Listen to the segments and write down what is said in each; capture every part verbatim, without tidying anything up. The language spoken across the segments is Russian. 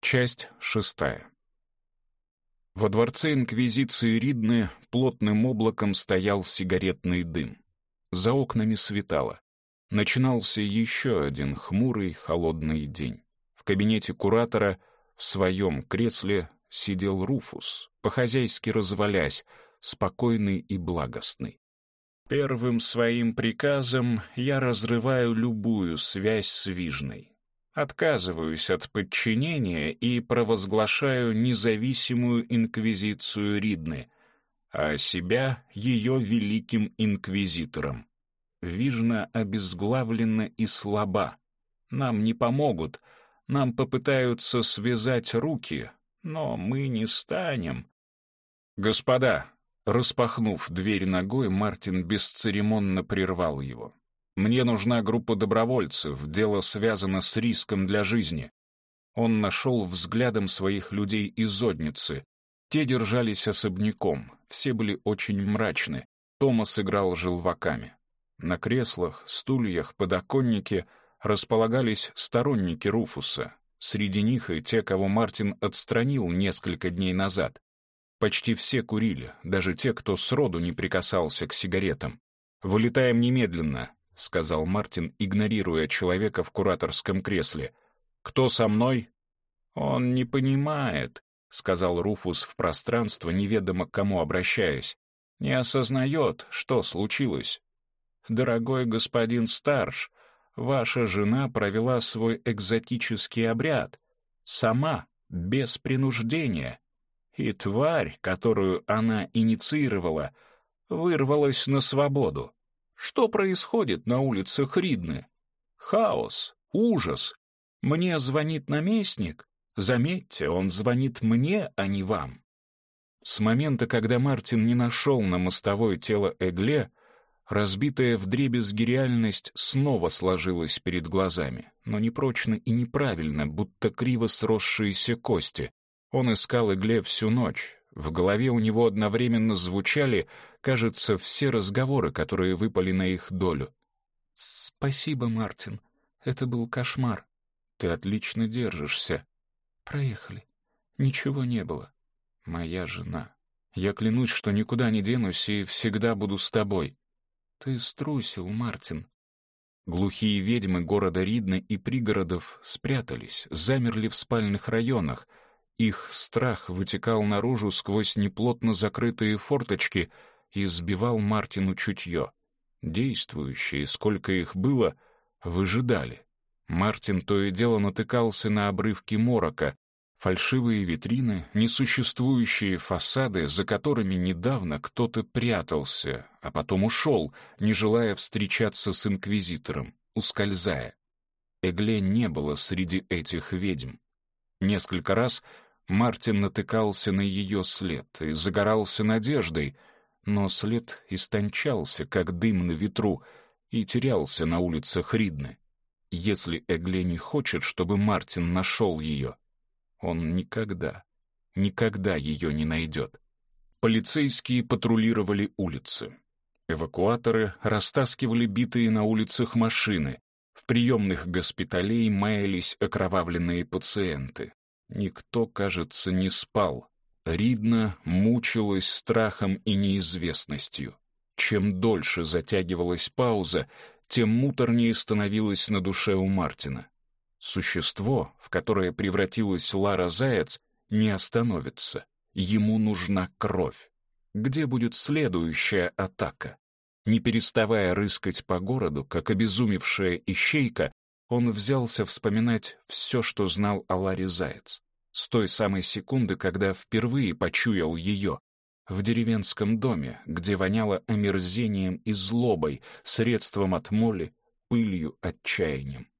Часть шестая. Во дворце Инквизиции Ридны плотным облаком стоял сигаретный дым. За окнами светало. Начинался еще один хмурый, холодный день. В кабинете куратора в своем кресле сидел Руфус, по-хозяйски развалясь, спокойный и благостный. «Первым своим приказом я разрываю любую связь с Вижной. Отказываюсь от подчинения и провозглашаю независимую инквизицию Ридны, а себя ее великим инквизитором. Вижна обезглавлена и слаба. Нам не помогут, нам попытаются связать руки, но мы не станем». «Господа!» Распахнув дверь ногой, Мартин бесцеремонно прервал его. «Мне нужна группа добровольцев, дело связано с риском для жизни». Он нашел взглядом своих людей из Зодницы. Те держались особняком, все были очень мрачны. Томас играл желваками. На креслах, стульях, подоконнике располагались сторонники Руфуса. Среди них и те, кого Мартин отстранил несколько дней назад. Почти все курили, даже те, кто сроду не прикасался к сигаретам. «Вылетаем немедленно», — сказал Мартин, игнорируя человека в кураторском кресле. «Кто со мной?» «Он не понимает», — сказал Руфус в пространство, неведомо к кому обращаясь. «Не осознает, что случилось. Дорогой господин Старш, ваша жена провела свой экзотический обряд. Сама, без принуждения. И тварь, которую она инициировала, вырвалась на свободу. Что происходит на улицах Ридны? Хаос, ужас. Мне звонит наместник. Заметьте, он звонит мне, а не вам». С момента, когда Мартин не нашел на мостовой тело Эгле, разбитая вдребезги реальность снова сложилась перед глазами, но непрочно и неправильно, будто криво сросшиеся кости. Он искал Эгле всю ночь. В голове у него одновременно звучали, кажется, все разговоры, которые выпали на их долю. «Спасибо, Мартин. Это был кошмар. Ты отлично держишься. Проехали. Ничего не было. Моя жена. Я клянусь, что никуда не денусь и всегда буду с тобой. Ты струсил, Мартин». Глухие ведьмы города Ридны и пригородов спрятались, замерли в спальных районах. Их страх вытекал наружу сквозь неплотно закрытые форточки и сбивал Мартину чутье. Действующие, сколько их было, выжидали. Мартин то и дело натыкался на обрывки морока, фальшивые витрины, несуществующие фасады, за которыми недавно кто-то прятался, а потом ушел, не желая встречаться с инквизитором, ускользая. Эгле не было среди этих ведьм. Несколько раз Мартин натыкался на ее след и загорался надеждой, но след истончался, как дым на ветру, и терялся на улицах Ридны. Если Эгле не хочет, чтобы Мартин нашел ее, он никогда, никогда ее не найдет. Полицейские патрулировали улицы. Эвакуаторы растаскивали битые на улицах машины. В приемных госпиталей маялись окровавленные пациенты. Никто, кажется, не спал. Ридна мучилась страхом и неизвестностью. Чем дольше затягивалась пауза, тем муторнее становилось на душе у Мартина. Существо, в которое превратилась Лара Заяц, не остановится. Ему нужна кровь. Где будет следующая атака? Не переставая рыскать по городу, как обезумевшая ищейка, он взялся вспоминать все, что знал о Ларе Заяц. С той самой секунды, когда впервые почуял ее, в деревенском доме, где воняло омерзением и злобой, средством от моли, пылью, отчаянием.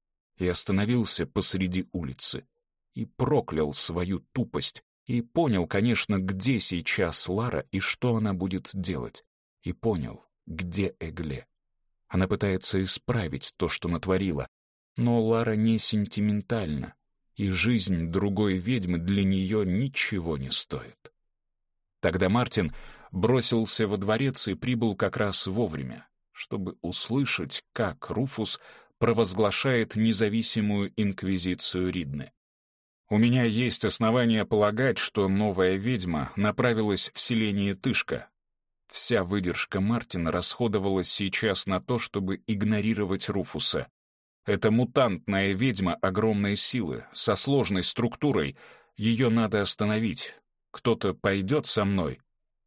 И остановился посреди улицы, и проклял свою тупость, и понял, конечно, где сейчас Лара и что она будет делать, и понял, где Эгле. Она пытается исправить то, что натворила, но Лара не сентиментальна, и жизнь другой ведьмы для нее ничего не стоит. Тогда Мартин бросился во дворец и прибыл как раз вовремя, чтобы услышать, как Руфус провозглашает независимую инквизицию Ридны. У меня есть основания полагать, что новая ведьма направилась в селение Тышка. Вся выдержка Мартина расходовалась сейчас на то, чтобы игнорировать Руфуса. Это мутантная ведьма огромной силы, со сложной структурой. Ее надо остановить. Кто-то пойдет со мной?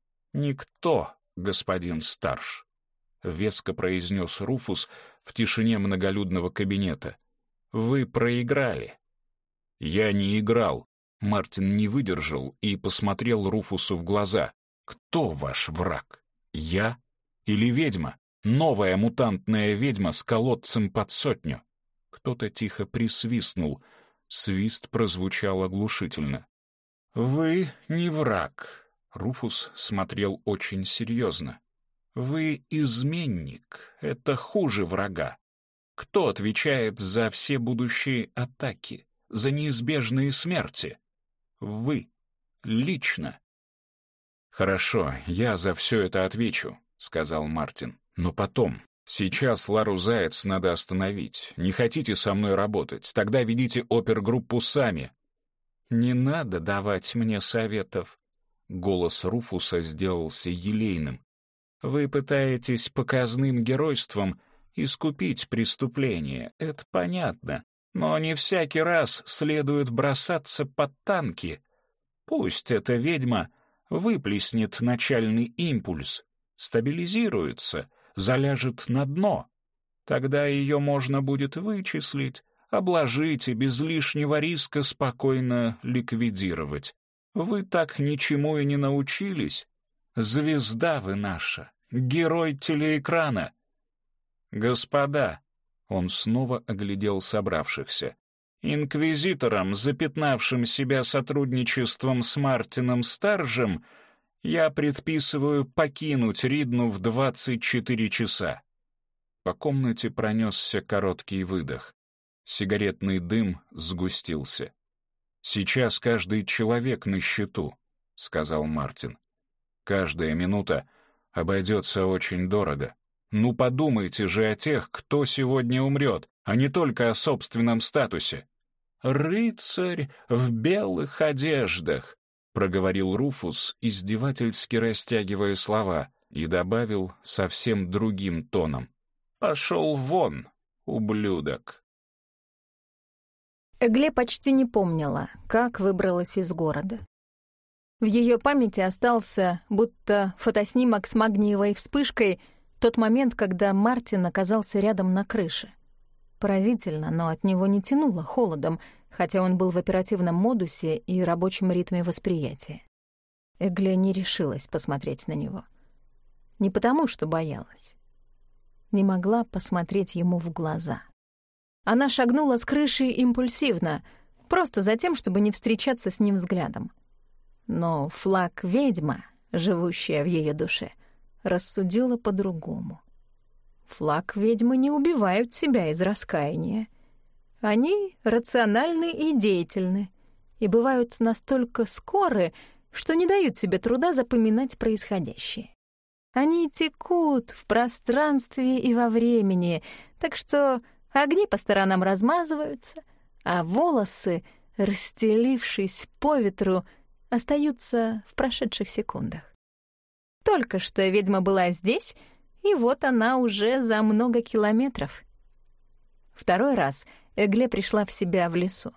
Никто, господин Старш, — веско произнес Руфус в тишине многолюдного кабинета. Вы проиграли. Я не играл. Мартин не выдержал и посмотрел Руфусу в глаза. Кто ваш враг? Я или ведьма? Новая мутантная ведьма с колодцем под сотню. Кто-то тихо присвистнул. Свист прозвучал оглушительно. «Вы не враг», — Руфус смотрел очень серьезно. «Вы изменник. Это хуже врага. Кто отвечает за все будущие атаки, за неизбежные смерти? Вы. Лично». «Хорошо, я за все это отвечу», — сказал Мартин. «Но потом. Сейчас Лару Заяц надо остановить. Не хотите со мной работать? Тогда ведите опергруппу сами». «Не надо давать мне советов». Голос Руфуса сделался елейным. «Вы пытаетесь показным геройством искупить преступление, это понятно. Но не всякий раз следует бросаться под танки. Пусть эта ведьма выплеснет начальный импульс, стабилизируется, заляжет на дно. Тогда ее можно будет вычислить, обложить и без лишнего риска спокойно ликвидировать. Вы так ничему и не научились. Звезда вы наша, герой телеэкрана. Господа, он снова оглядел собравшихся. Инквизиторам, запятнавшим себя сотрудничеством с Мартином Старжем, я предписываю покинуть Ридну в двадцать четыре часа. По комнате пронесся короткий выдох. Сигаретный дым сгустился. «Сейчас каждый человек на счету», — сказал Мартин. «Каждая минута обойдется очень дорого. Ну подумайте же о тех, кто сегодня умрет, а не только о собственном статусе». «Рыцарь в белых одеждах», — проговорил Руфус, издевательски растягивая слова, и добавил совсем другим тоном. «Пошел вон, ублюдок». Эгле почти не помнила, как выбралась из города. В ее памяти остался, будто фотоснимок с магниевой вспышкой, тот момент, когда Мартин оказался рядом на крыше. Поразительно, но от него не тянуло холодом, хотя он был в оперативном модусе и рабочем ритме восприятия. Эгле не решилась посмотреть на него. Не потому, что боялась. Не могла посмотреть ему в глаза. Она шагнула с крыши импульсивно, просто за тем, чтобы не встречаться с ним взглядом. Но флаг ведьма, живущая в ее душе, рассудила по-другому. Флаг ведьмы не убивают себя из раскаяния. Они рациональны и деятельны, и бывают настолько скоры, что не дают себе труда запоминать происходящее. Они текут в пространстве и во времени, так что огни по сторонам размазываются, а волосы, расстелившись по ветру, остаются в прошедших секундах. Только что ведьма была здесь, и вот она уже за много километров. Второй раз Эгле пришла в себя в лесу.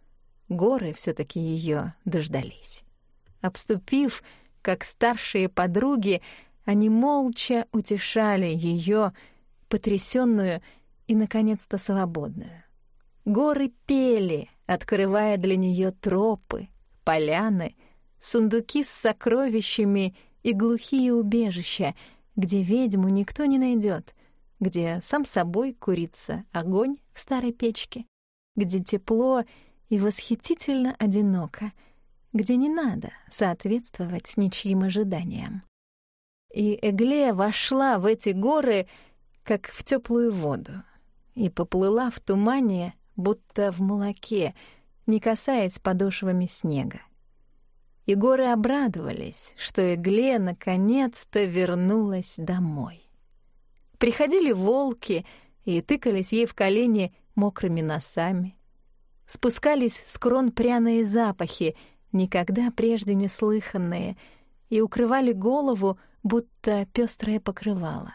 Горы все-таки ее дождались. Обступив, как старшие подруги, они молча утешали ее, потрясенную и, наконец-то, свободную. Горы пели, открывая для нее тропы, поляны, сундуки с сокровищами и глухие убежища, где ведьму никто не найдет, где сам собой курится огонь в старой печке, где тепло и восхитительно одиноко, где не надо соответствовать ничьим ожиданиям. И Эгле вошла в эти горы, как в теплую воду, и поплыла в тумане, будто в молоке, не касаясь подошвами снега. И горы обрадовались, что Эгле наконец-то вернулась домой. Приходили волки и тыкались ей в колени мокрыми носами. спускались с крон пряные запахи, никогда прежде не слыханные, и укрывали голову, будто пёстрое покрывало.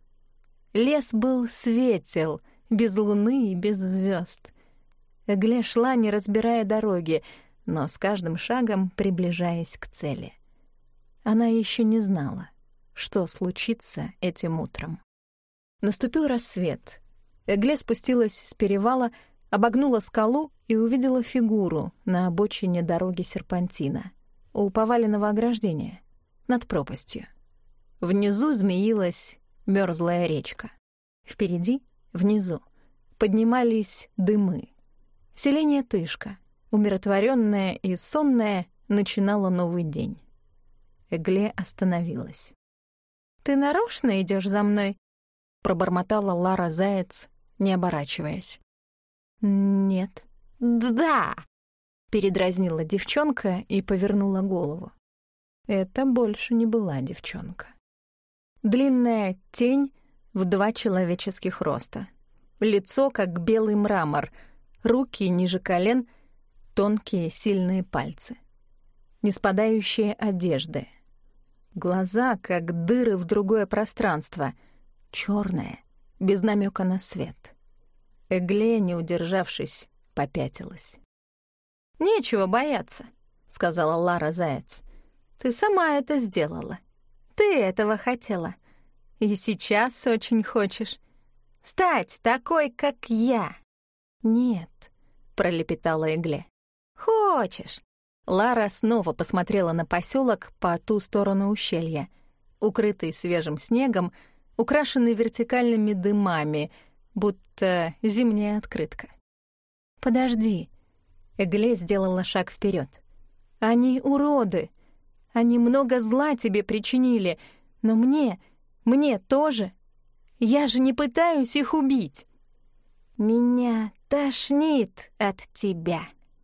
Лес был светел, без луны и без звёзд. Эгле шла, не разбирая дороги, но с каждым шагом приближаясь к цели. Она ещё не знала, что случится этим утром. Наступил рассвет. Эгле спустилась с перевала, обогнула скалу и увидела фигуру на обочине дороги серпантина, у поваленного ограждения, над пропастью. Внизу змеилась мёрзлая речка. Впереди, внизу, поднимались дымы. Селение Тышка, умиротворённое и сонное, начинало новый день. Эгле остановилась. «Ты нарочно идёшь за мной?» — пробормотала Лара Заяц, не оборачиваясь. «Нет». «Да!» — передразнила девчонка и повернула голову. Это больше не была девчонка. Длинная тень в два человеческих роста. Лицо, как белый мрамор, руки ниже колен, тонкие сильные пальцы. Неспадающие одежды. Глаза, как дыры в другое пространство, чёрные, без намёка на свет. Эгле, не удержавшись, попятилась. «Нечего бояться», — сказала Лара Заяц. «Ты сама это сделала. Ты этого хотела. И сейчас очень хочешь. Стать такой, как я». «Нет», — пролепетала Эгле. «Хочешь». Лара снова посмотрела на посёлок по ту сторону ущелья, укрытый свежим снегом, украшенный вертикальными дымами, будто зимняя открытка. «Подожди», — Эгле сделала шаг вперёд. «Они уроды. Они много зла тебе причинили, но мне, мне тоже. Я же не пытаюсь их убить. Меня тошнит от тебя».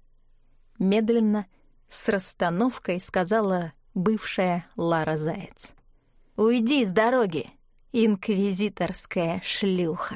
Медленно, с расстановкой сказала бывшая Лара Заяц. «Уйди с дороги, инквизиторская шлюха».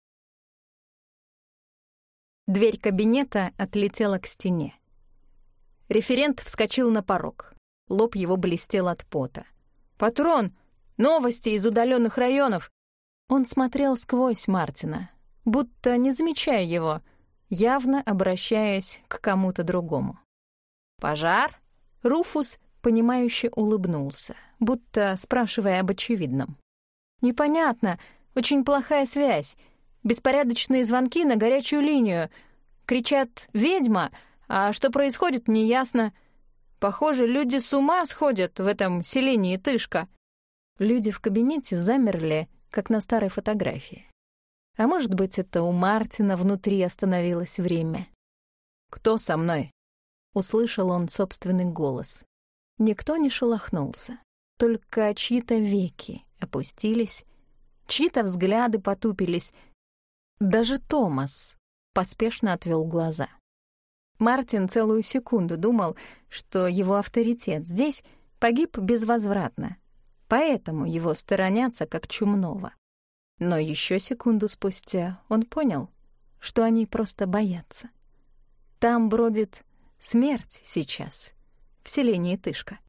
Дверь кабинета отлетела к стене. Референт вскочил на порог. Лоб его блестел от пота. «Патрон! Новости из удалённых районов!» Он смотрел сквозь Мартина, будто не замечая его, явно обращаясь к кому-то другому. «Пожар?» Руфус, понимающе улыбнулся, будто спрашивая об очевидном. «Непонятно, очень плохая связь. Беспорядочные звонки на горячую линию. Кричат «Ведьма!», а что происходит, неясно. Похоже, люди с ума сходят в этом селении Тышка». Люди в кабинете замерли, как на старой фотографии. А может быть, это у Мартина внутри остановилось время. «Кто со мной?» — услышал он собственный голос. Никто не шелохнулся, только чьи-то веки опустились, чьи-то взгляды потупились. Даже Томас поспешно отвел глаза. Мартин целую секунду думал, что его авторитет здесь погиб безвозвратно, поэтому его сторонятся как чумного. Но еще секунду спустя он понял, что они просто боятся. Там бродит смерть сейчас, в селении Тышка.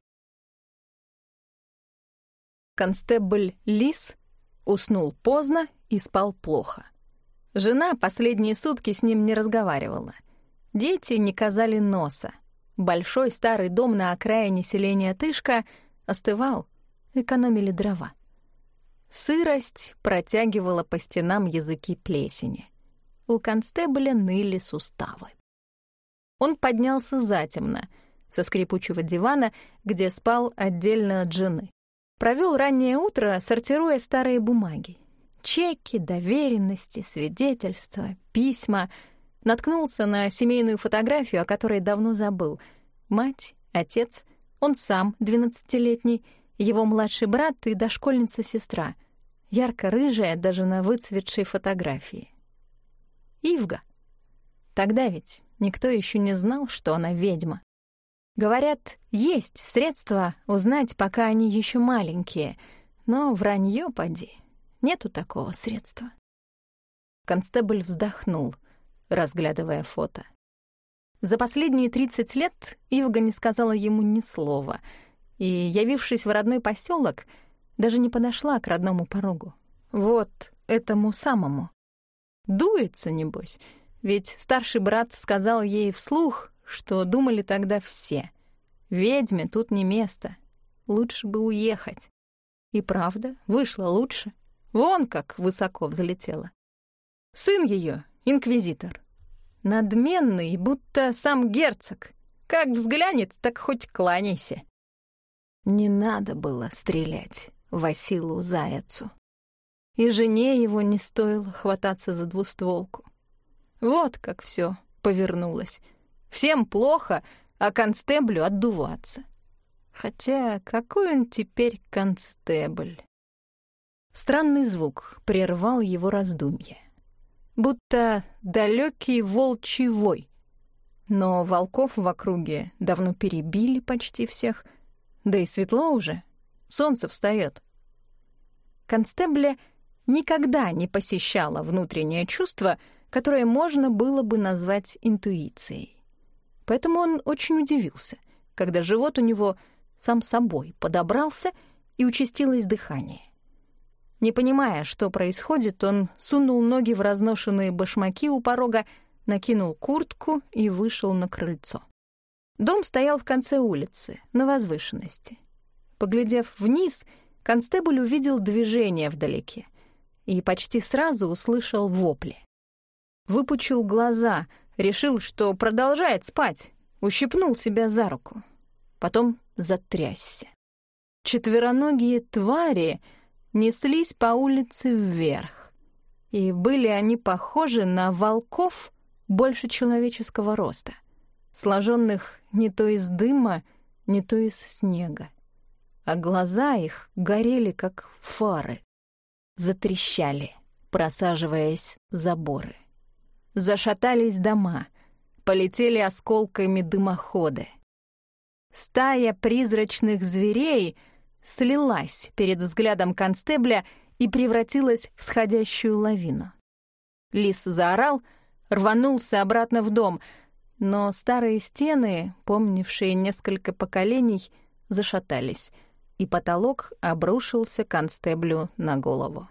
Констебль Лис уснул поздно и спал плохо. Жена последние сутки с ним не разговаривала. Дети не казали носа. Большой старый дом на окраине селения Тышка остывал, экономили дрова. Сырость протягивала по стенам языки плесени. У констебля ныли суставы. Он поднялся затемно, со скрипучего дивана, где спал отдельно от жены. Провёл раннее утро, сортируя старые бумаги. Чеки, доверенности, свидетельства, письма. Наткнулся на семейную фотографию, о которой давно забыл. Мать, отец, он сам, двенадцатилетний, его младший брат и дошкольница-сестра, ярко-рыжая даже на выцветшей фотографии. Ивга. Тогда ведь никто еще не знал, что она ведьма. Говорят, есть средства узнать, пока они еще маленькие, но вранье поди, нету такого средства. Констебль вздохнул, разглядывая фото. За последние тридцать лет Ивга не сказала ему ни слова, и, явившись в родной поселок, даже не подошла к родному порогу. Вот этому самому. Дуется, небось, ведь старший брат сказал ей вслух, что думали тогда все. Ведьме тут не место, лучше бы уехать. И правда, вышло лучше. Вон как высоко взлетела. Сын ее инквизитор. Надменный, будто сам герцог. Как взглянет, так хоть кланяйся. Не надо было стрелять Василу Заяцу. И жене его не стоило хвататься за двустволку. Вот как все повернулось. Всем плохо, а констеблю отдуваться. Хотя какой он теперь констебль? Странный звук прервал его раздумье. Будто далекий волчий вой. Но волков в округе давно перебили почти всех. Да и светло уже, солнце встает. Констебля никогда не посещало внутреннее чувство, которое можно было бы назвать интуицией. Поэтому он очень удивился, когда живот у него сам собой подобрался и участилось дыхание. Не понимая, что происходит, он сунул ноги в разношенные башмаки у порога, накинул куртку и вышел на крыльцо. Дом стоял в конце улицы, на возвышенности. Поглядев вниз, констебль увидел движение вдалеке и почти сразу услышал вопли. Выпучил глаза, решил, что продолжает спать, ущипнул себя за руку. Потом затрясся. Четвероногие твари неслись по улице вверх, и были они похожи на волков больше человеческого роста, сложенных не то из дыма, не то из снега. А глаза их горели, как фары, затрещали, просаживаясь заборы. Зашатались дома, полетели осколками дымоходы. Стая призрачных зверей слилась перед взглядом констебля и превратилась в сходящую лавину. Лис заорал, рванулся обратно в дом, но старые стены, помнившие несколько поколений, зашатались, и потолок обрушился констеблю на голову.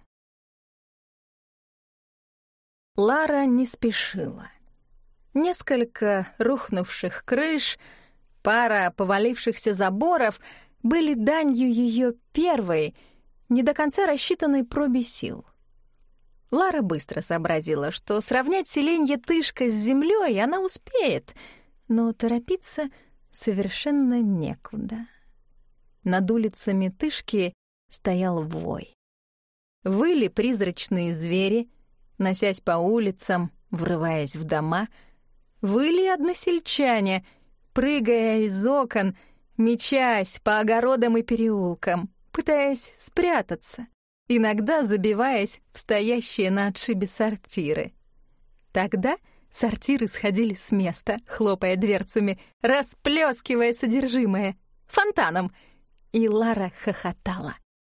Лара не спешила. Несколько рухнувших крыш, пара повалившихся заборов были данью ее первой, не до конца рассчитанной пробе сил. Лара быстро сообразила, что сравнять селенье Тышка с землей она успеет, но торопиться совершенно некуда. Над улицами Тышки стоял вой. Выли призрачные звери, носясь по улицам, врываясь в дома. Выли односельчане, прыгая из окон, мечась по огородам и переулкам, пытаясь спрятаться, иногда забиваясь в стоящие на отшибе сортиры. Тогда сортиры сходили с места, хлопая дверцами, расплескивая содержимое, фонтаном, и Лара хохотала.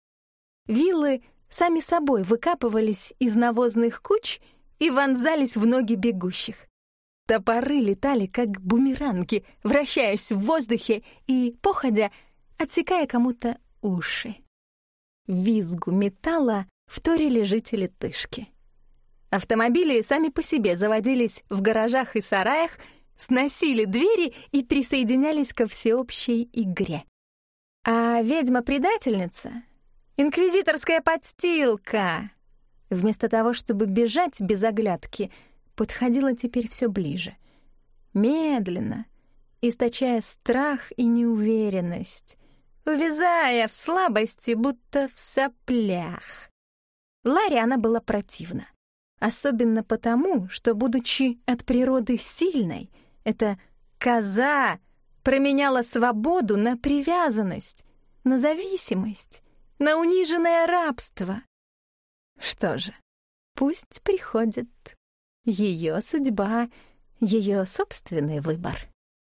Виллы сами собой выкапывались из навозных куч и вонзались в ноги бегущих. Топоры летали, как бумеранги, вращаясь в воздухе и, походя, отсекая кому-то уши. Визгу металла вторили жители Тышки. Автомобили сами по себе заводились в гаражах и сараях, сносили двери и присоединялись ко всеобщей игре. А ведьма-предательница, инквизиторская подстилка, вместо того, чтобы бежать без оглядки, подходила теперь все ближе, медленно, источая страх и неуверенность, увязая в слабости, будто в соплях. Ларе она была противна, особенно потому, что, будучи от природы сильной, эта коза променяла свободу на привязанность, на зависимость, на униженное рабство. Что же, пусть приходит. Ее судьба, ее собственный выбор.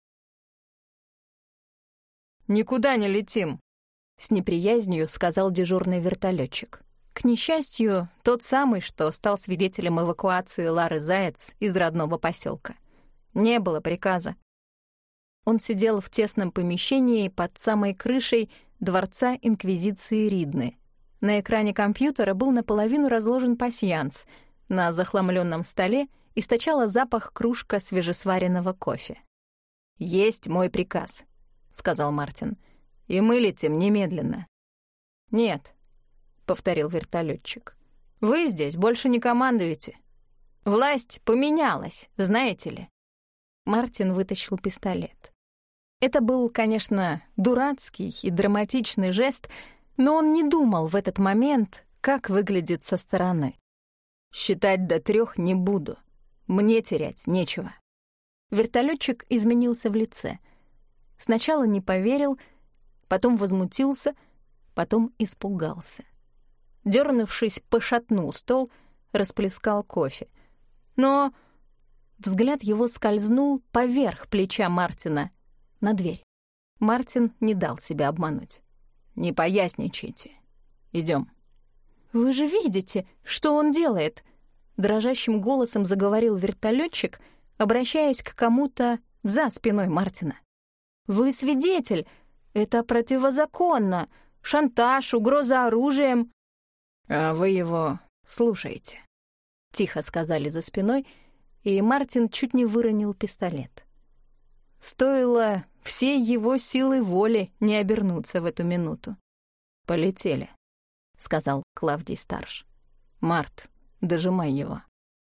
«Никуда не летим», — с неприязнью сказал дежурный вертолетчик. К несчастью, тот самый, что стал свидетелем эвакуации Лары Заяц из родного поселка. Не было приказа. Он сидел в тесном помещении под самой крышей дворца Инквизиции Ридны. На экране компьютера был наполовину разложен пасьянс. На захламленном столе источала запах кружка свежесваренного кофе. «Есть мой приказ», — сказал Мартин. «И мы летим немедленно». «Нет», — повторил вертолетчик. «Вы здесь больше не командуете. Власть поменялась, знаете ли». Мартин вытащил пистолет. Это был, конечно, дурацкий и драматичный жест, но он не думал в этот момент, как выглядит со стороны. «Считать до трех не буду. Мне терять нечего». Вертолетчик изменился в лице. Сначала не поверил, потом возмутился, потом испугался. Дёрнувшись, пошатнул стол, расплескал кофе. Но взгляд его скользнул поверх плеча Мартина на дверь. Мартин не дал себя обмануть. «Не поясничайте. Идём». «Вы же видите, что он делает?» Дрожащим голосом заговорил вертолетчик, обращаясь к кому-то за спиной Мартина. «Вы свидетель. Это противозаконно. Шантаж, угроза оружием». «А вы его слушаете», — тихо сказали за спиной, и Мартин чуть не выронил пистолет. Стоило всей его силы воли не обернуться в эту минуту. «Полетели», — сказал Клавдий Старш. «Март, дожимай его».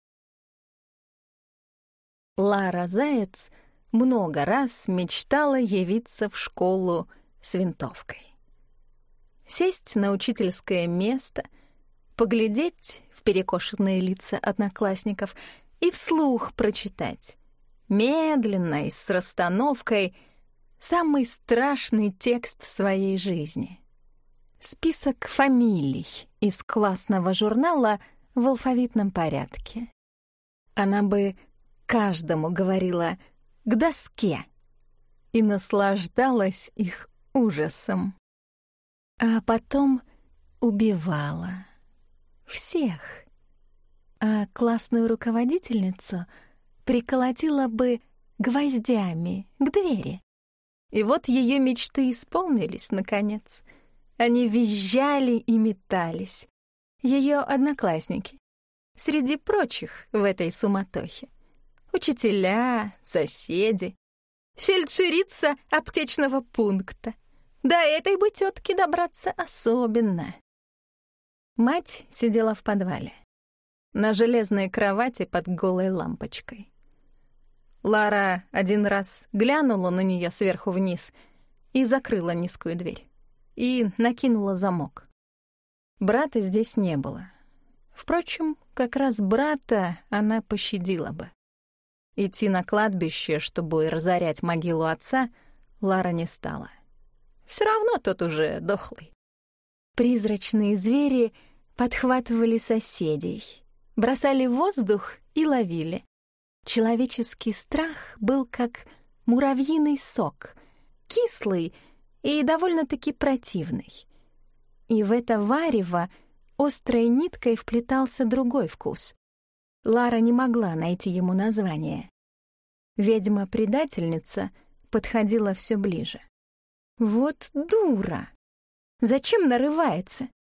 Лара Заяц много раз мечтала явиться в школу с винтовкой. Сесть на учительское место, поглядеть в перекошенные лица одноклассников и вслух прочитать, медленно и с расстановкой, самый страшный текст своей жизни. Список фамилий из классного журнала в алфавитном порядке. Она бы каждому говорила «к доске» и наслаждалась их ужасом. А потом убивала всех. А классную руководительницу приколотила бы гвоздями к двери. И вот ее мечты исполнились, наконец. Они визжали и метались. Ее одноклассники. Среди прочих в этой суматохе. Учителя, соседи, фельдшерица аптечного пункта. До этой бы тётки добраться особенно. Мать сидела в подвале, на железной кровати под голой лампочкой. Лара один раз глянула на неё сверху вниз и закрыла низкую дверь. И накинула замок. Брата здесь не было. Впрочем, как раз брата она пощадила бы. Идти на кладбище, чтобы разорять могилу отца, Лара не стала. Всё равно тот уже дохлый. Призрачные звери подхватывали соседей, бросали в воздух и ловили. Человеческий страх был как муравьиный сок, кислый и довольно-таки противный. И в это варево острой ниткой вплетался другой вкус. Лара не могла найти ему название. Ведьма-предательница подходила всё ближе. Вот дура! Зачем нарывается?